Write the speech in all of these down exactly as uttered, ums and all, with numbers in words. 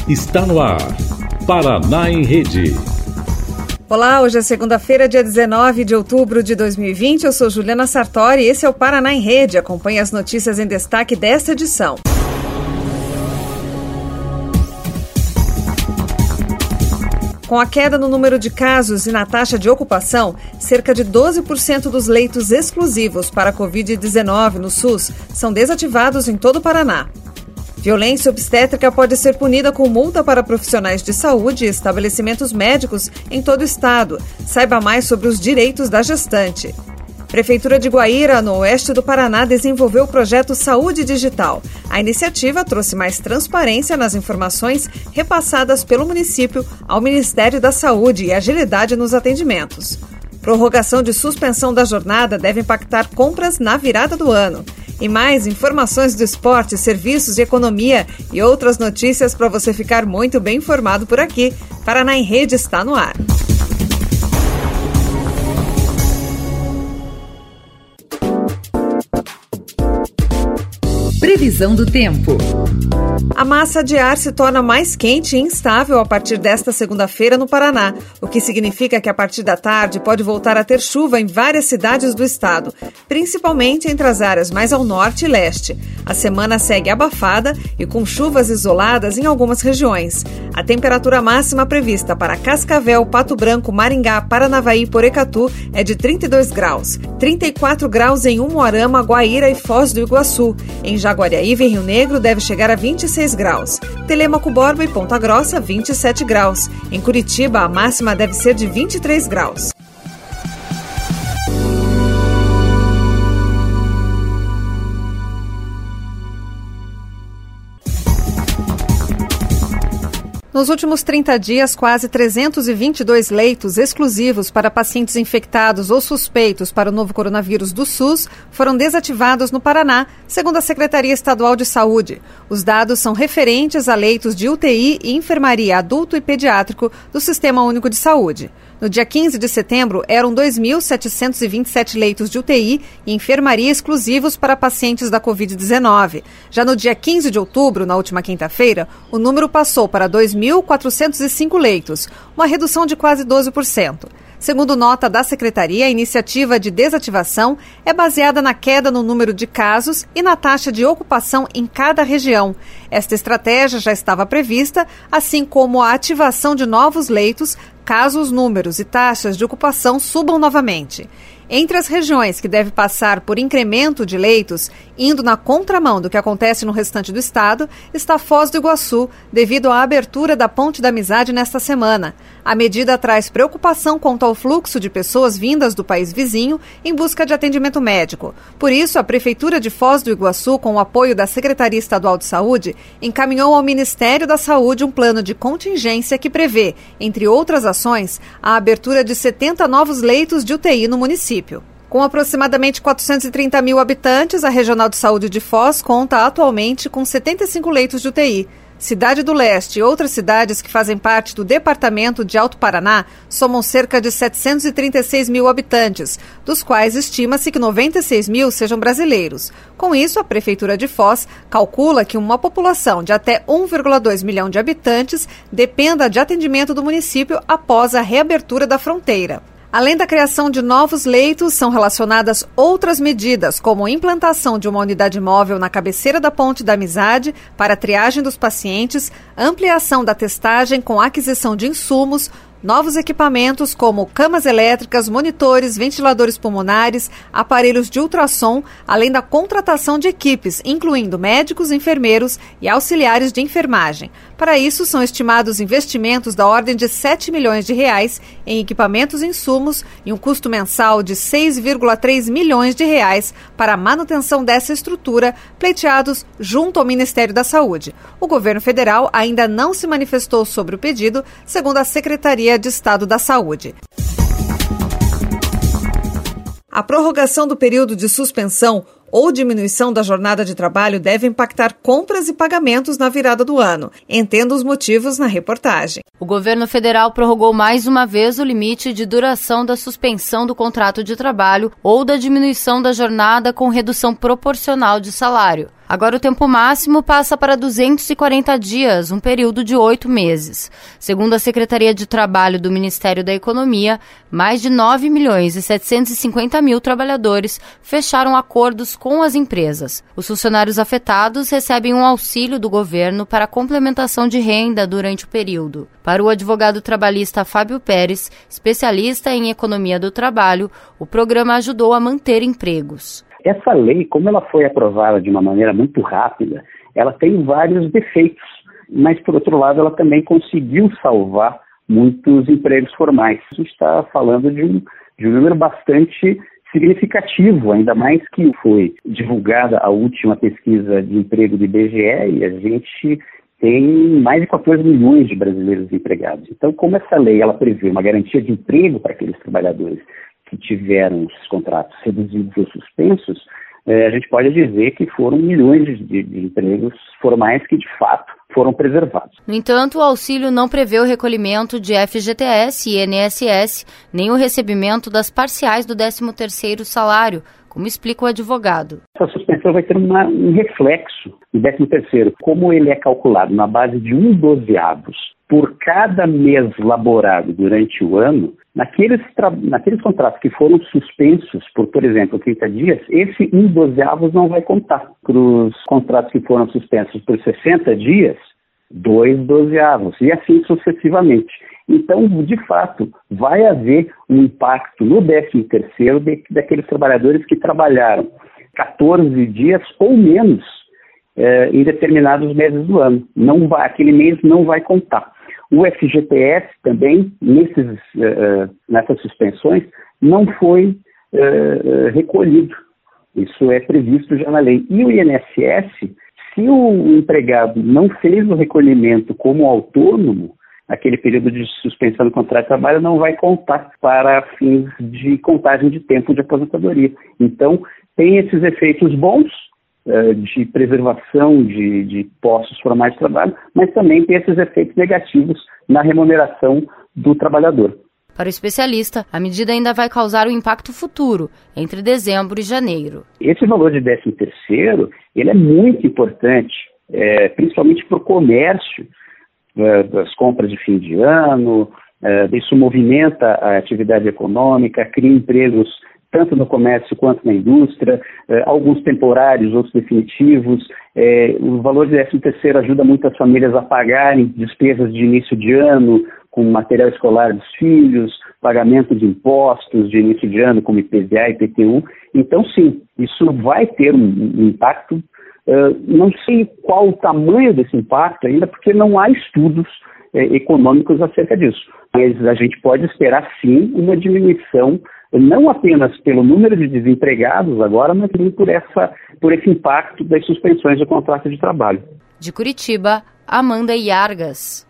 Está no ar, Paraná em Rede. Olá, hoje é segunda-feira, dia dezenove de outubro de dois mil e vinte. Eu sou Juliana Sartori e esse é o Paraná em Rede. Acompanhe as notícias em destaque desta edição. Com a queda no número de casos e na taxa de ocupação, cerca de doze por cento dos leitos exclusivos para a covid dezenove no SUS são desativados em todo o Paraná. Violência obstétrica pode ser punida com multa para profissionais de saúde e estabelecimentos médicos em todo o estado. Saiba mais sobre os direitos da gestante. Prefeitura de Guaíra, no oeste do Paraná, desenvolveu o projeto Saúde Digital. A iniciativa trouxe mais transparência nas informações repassadas pelo município ao Ministério da Saúde e agilidade nos atendimentos. Prorrogação de suspensão da jornada deve impactar compras na virada do ano. E mais informações do esporte, serviços e economia e outras notícias para você ficar muito bem informado por aqui. Paraná em Rede está no ar. Previsão do tempo. A massa de ar se torna mais quente e instável a partir desta segunda-feira no Paraná, o que significa que a partir da tarde pode voltar a ter chuva em várias cidades do estado, principalmente entre as áreas mais ao norte e leste. A semana segue abafada e com chuvas isoladas em algumas regiões. A temperatura máxima prevista para Cascavel, Pato Branco, Maringá, Paranavaí e Porecatu é de trinta e dois graus, trinta e quatro graus em Umuarama, Guaíra e Foz do Iguaçu. Em Jaguariaíva e Rio Negro deve chegar a vinte e seis graus. Telêmaco, Borba e Ponta Grossa, vinte e sete graus. Em Curitiba, a máxima deve ser de vinte e três graus. Nos últimos trinta dias, quase trezentos e vinte e dois leitos exclusivos para pacientes infectados ou suspeitos para o novo coronavírus do SUS foram desativados no Paraná, segundo a Secretaria Estadual de Saúde. Os dados são referentes a leitos de U T I e enfermaria adulto e pediátrico do Sistema Único de Saúde. No dia quinze de setembro, eram dois mil setecentos e vinte e sete leitos de U T I e enfermaria exclusivos para pacientes da covid dezenove. Já no dia quinze de outubro, na última quinta-feira, o número passou para dois mil quatrocentos e cinco leitos, uma redução de quase doze por cento. Segundo nota da Secretaria, a iniciativa de desativação é baseada na queda no número de casos e na taxa de ocupação em cada região. Esta estratégia já estava prevista, assim como a ativação de novos leitos, caso os números e taxas de ocupação subam novamente. Entre as regiões que devem passar por incremento de leitos, indo na contramão do que acontece no restante do estado, está Foz do Iguaçu, devido à abertura da Ponte da Amizade nesta semana. A medida traz preocupação quanto ao fluxo de pessoas vindas do país vizinho em busca de atendimento médico. Por isso, a Prefeitura de Foz do Iguaçu, com o apoio da Secretaria Estadual de Saúde, encaminhou ao Ministério da Saúde um plano de contingência que prevê, entre outras ações, a abertura de setenta novos leitos de U T I no município. Com aproximadamente quatrocentos e trinta mil habitantes, a Regional de Saúde de Foz conta atualmente com setenta e cinco leitos de U T I. Cidade do Leste e outras cidades que fazem parte do Departamento de Alto Paraná somam cerca de setecentos e trinta e seis mil habitantes, dos quais estima-se que noventa e seis mil sejam brasileiros. Com isso, a Prefeitura de Foz calcula que uma população de até um vírgula dois milhão de habitantes dependa de atendimento do município após a reabertura da fronteira. Além da criação de novos leitos, são relacionadas outras medidas, como a implantação de uma unidade móvel na cabeceira da Ponte da Amizade para a triagem dos pacientes, ampliação da testagem com aquisição de insumos, novos equipamentos como camas elétricas, monitores, ventiladores pulmonares, aparelhos de ultrassom, além da contratação de equipes, incluindo médicos, enfermeiros e auxiliares de enfermagem. Para isso, são estimados investimentos da ordem de sete milhões de reais em equipamentos e insumos e um custo mensal de seis vírgula três milhões de reais para a manutenção dessa estrutura, pleiteados junto ao Ministério da Saúde. O governo federal ainda não se manifestou sobre o pedido, segundo a Secretaria de Estado da Saúde. A prorrogação do período de suspensão ou diminuição da jornada de trabalho deve impactar compras e pagamentos na virada do ano. Entenda os motivos na reportagem. O governo federal prorrogou mais uma vez o limite de duração da suspensão do contrato de trabalho ou da diminuição da jornada com redução proporcional de salário. Agora o tempo máximo passa para duzentos e quarenta dias, um período de oito meses. Segundo a Secretaria de Trabalho do Ministério da Economia, mais de nove milhões e setecentos e cinquenta mil trabalhadores fecharam acordos com as empresas. Os funcionários afetados recebem um auxílio do governo para complementação de renda durante o período. Para o advogado trabalhista Fábio Pérez, especialista em economia do trabalho, o programa ajudou a manter empregos. Essa lei, como ela foi aprovada de uma maneira muito rápida, ela tem vários defeitos, mas, por outro lado, ela também conseguiu salvar muitos empregos formais. A gente está falando de um, de um número bastante significativo, ainda mais que foi divulgada a última pesquisa de emprego do I B G E e a gente tem mais de quatorze milhões de brasileiros empregados. Então, como essa lei ela prevê uma garantia de emprego para aqueles trabalhadores que tiveram os contratos reduzidos ou suspensos, eh, a gente pode dizer que foram milhões de, de empregos formais que, de fato, foram preservados. No entanto, o auxílio não prevê o recolhimento de F G T S e I N S S, nem o recebimento das parciais do décimo terceiro salário, como explica o advogado. Essa suspensão vai ter uma, um reflexo no décimo terceiro. Como ele é calculado na base de um dozeavos por cada mês laborado durante o ano, naqueles, tra... naqueles contratos que foram suspensos por, por exemplo, trinta dias, esse um dozeavos não vai contar. Para os contratos que foram suspensos por sessenta dias, dois dozeavos, e assim sucessivamente. Então, de fato, vai haver um impacto no décimo terceiro de, daqueles trabalhadores que trabalharam quatorze dias ou menos eh, em determinados meses do ano. Não vai, aquele mês não vai contar. O F G T S também, nesses, uh, nessas suspensões, não foi uh, recolhido. Isso é previsto já na lei. E o I N S S, se o empregado não fez o recolhimento como autônomo, aquele período de suspensão do contrato de trabalho não vai contar para fins de contagem de tempo de aposentadoria. Então, tem esses efeitos bons, de preservação de, de postos formais de trabalho, mas também tem esses efeitos negativos na remuneração do trabalhador. Para o especialista, a medida ainda vai causar um impacto futuro, entre dezembro e janeiro. Esse valor de décimo terceiro, ele é muito importante, é, principalmente para o comércio, é, das compras de fim de ano, é, isso movimenta a atividade econômica, cria empregos tanto no comércio quanto na indústria, eh, alguns temporários, outros definitivos. Eh, o valor de décimo terceiro ajuda muito as famílias a pagarem despesas de início de ano, com material escolar dos filhos, pagamento de impostos de início de ano, como I P V A e I P T U. Então, sim, isso vai ter um, um impacto. Uh, não sei qual o tamanho desse impacto ainda, porque não há estudos eh, econômicos acerca disso. Mas a gente pode esperar, sim, uma diminuição, não apenas pelo número de desempregados agora, mas também por, essa, por esse impacto das suspensões do contrato de trabalho. De Curitiba, Amanda Iargas.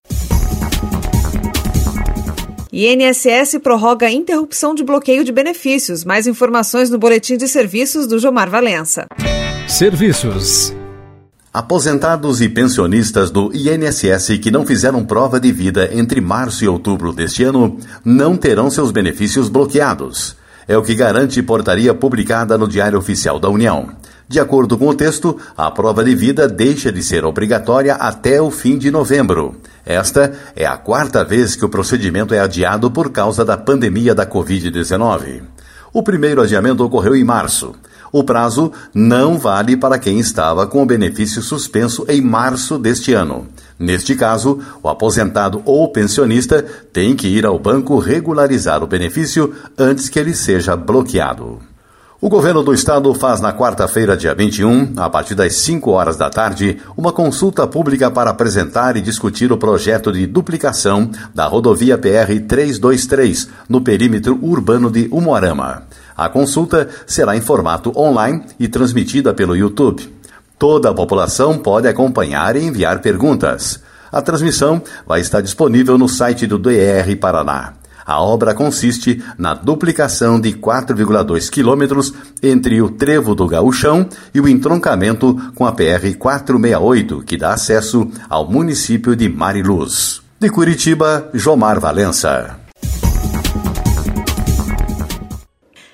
I N S S prorroga a interrupção de bloqueio de benefícios. Mais informações no Boletim de Serviços do Jomar Valença. Serviços. Aposentados e pensionistas do I N S S que não fizeram prova de vida entre março e outubro deste ano não terão seus benefícios bloqueados. É o que garante portaria publicada no Diário Oficial da União. De acordo com o texto, a prova de vida deixa de ser obrigatória até o fim de novembro. Esta é a quarta vez que o procedimento é adiado por causa da pandemia da covid dezenove. O primeiro adiamento ocorreu em março. O prazo não vale para quem estava com o benefício suspenso em março deste ano. Neste caso, o aposentado ou pensionista tem que ir ao banco regularizar o benefício antes que ele seja bloqueado. O governo do estado faz na quarta-feira, dia vinte e um, a partir das cinco horas da tarde, uma consulta pública para apresentar e discutir o projeto de duplicação da rodovia P R trezentos e vinte e três no perímetro urbano de Umuarama. A consulta será em formato online e transmitida pelo YouTube. Toda a população pode acompanhar e enviar perguntas. A transmissão vai estar disponível no site do D R Paraná. A obra consiste na duplicação de quatro vírgula dois quilômetros entre o Trevo do Gaúchão e o entroncamento com a P R quatrocentos e sessenta e oito, que dá acesso ao município de Mariluz. De Curitiba, Jomar Valença.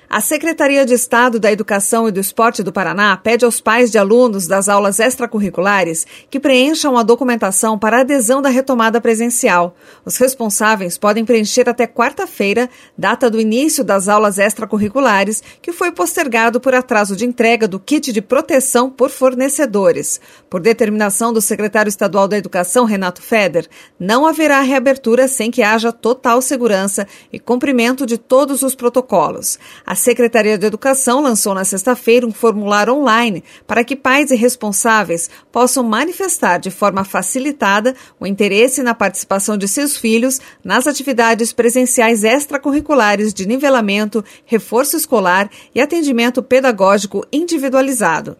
A Secretaria de Estado da Educação e do Esporte do Paraná pede aos pais de alunos das aulas extracurriculares que preencham a documentação para adesão da retomada presencial. Os responsáveis podem preencher até quarta-feira, data do início das aulas extracurriculares, que foi postergado por atraso de entrega do kit de proteção por fornecedores. Por determinação do secretário estadual da Educação, Renato Feder, não haverá reabertura sem que haja total segurança e cumprimento de todos os protocolos. A Secretaria de Educação lançou na sexta-feira um formulário online para que pais e responsáveis possam manifestar de forma facilitada o interesse na participação de seus filhos nas atividades presenciais extracurriculares de nivelamento, reforço escolar e atendimento pedagógico individualizado.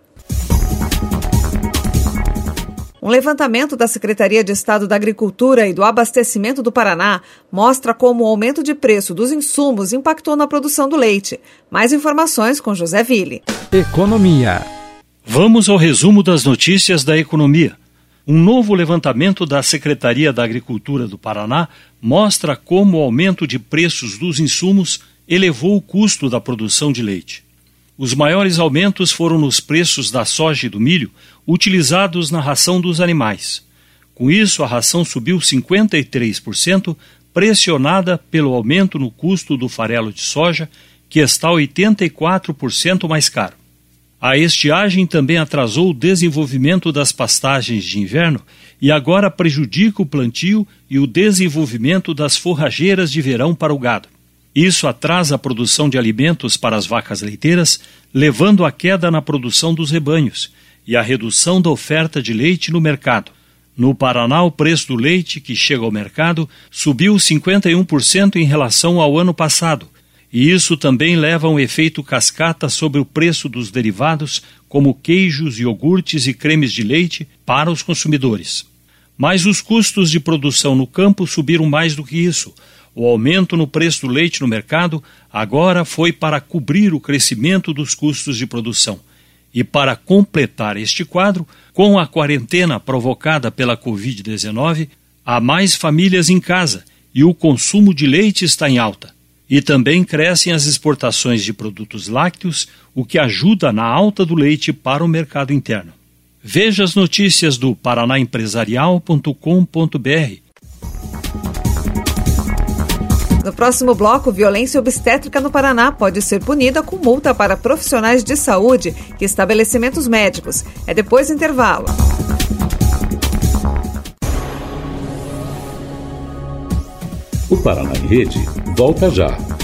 Um levantamento da Secretaria de Estado da Agricultura e do Abastecimento do Paraná mostra como o aumento de preço dos insumos impactou na produção do leite. Mais informações com José Ville. Economia. Vamos ao resumo das notícias da economia. Um novo levantamento da Secretaria da Agricultura do Paraná mostra como o aumento de preços dos insumos elevou o custo da produção de leite. Os maiores aumentos foram nos preços da soja e do milho utilizados na ração dos animais. Com isso, a ração subiu cinquenta e três por cento, pressionada pelo aumento no custo do farelo de soja, que está oitenta e quatro por cento mais caro. A estiagem também atrasou o desenvolvimento das pastagens de inverno e agora prejudica o plantio e o desenvolvimento das forrageiras de verão para o gado. Isso atrasa a produção de alimentos para as vacas leiteiras, levando à queda na produção dos rebanhos e à redução da oferta de leite no mercado. No Paraná, o preço do leite que chega ao mercado subiu cinquenta e um por cento em relação ao ano passado, e isso também leva a um efeito cascata sobre o preço dos derivados, como queijos, iogurtes e cremes de leite, para os consumidores. Mas os custos de produção no campo subiram mais do que isso. O aumento no preço do leite no mercado agora foi para cobrir o crescimento dos custos de produção. E para completar este quadro, com a quarentena provocada pela covid dezenove, há mais famílias em casa e o consumo de leite está em alta. E também crescem as exportações de produtos lácteos, o que ajuda na alta do leite para o mercado interno. Veja as notícias do paraná empresarial ponto com ponto b r. No próximo bloco, violência obstétrica no Paraná pode ser punida com multa para profissionais de saúde e estabelecimentos médicos. É depois do intervalo. O Paraná em Rede volta já.